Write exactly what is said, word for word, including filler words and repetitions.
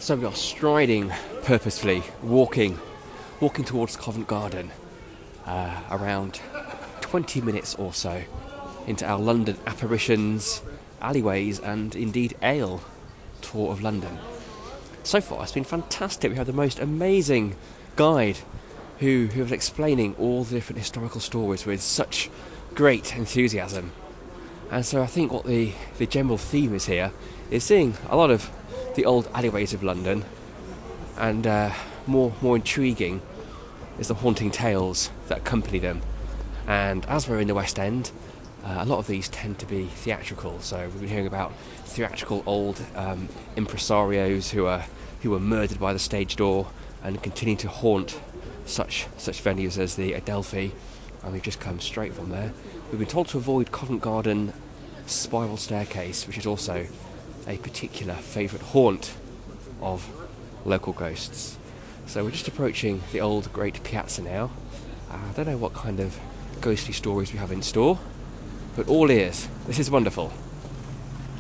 So we are striding purposefully, walking, walking towards Covent Garden, uh, around twenty minutes or so into our London apparitions, alleyways, and indeed ale tour of London. So far, it's been fantastic. We have the most amazing guide who who was explaining all the different historical stories with such great enthusiasm. And so I think what the, the general theme is here is seeing a lot of the old alleyways of London, and uh, more more intriguing is the haunting tales that accompany them. And as we're in the West End, uh, a lot of these tend to be theatrical. So we've been hearing about theatrical old um, impresarios who are who were murdered by the stage door and continue to haunt such such venues as the Adelphi. And we've just come straight from there. We've been told to avoid Covent Garden Spiral Staircase, which is also a particular favourite haunt of local ghosts. So we're just approaching the old Great Piazza now. Uh, I don't know what kind of ghostly stories we have in store, but all ears. This is wonderful.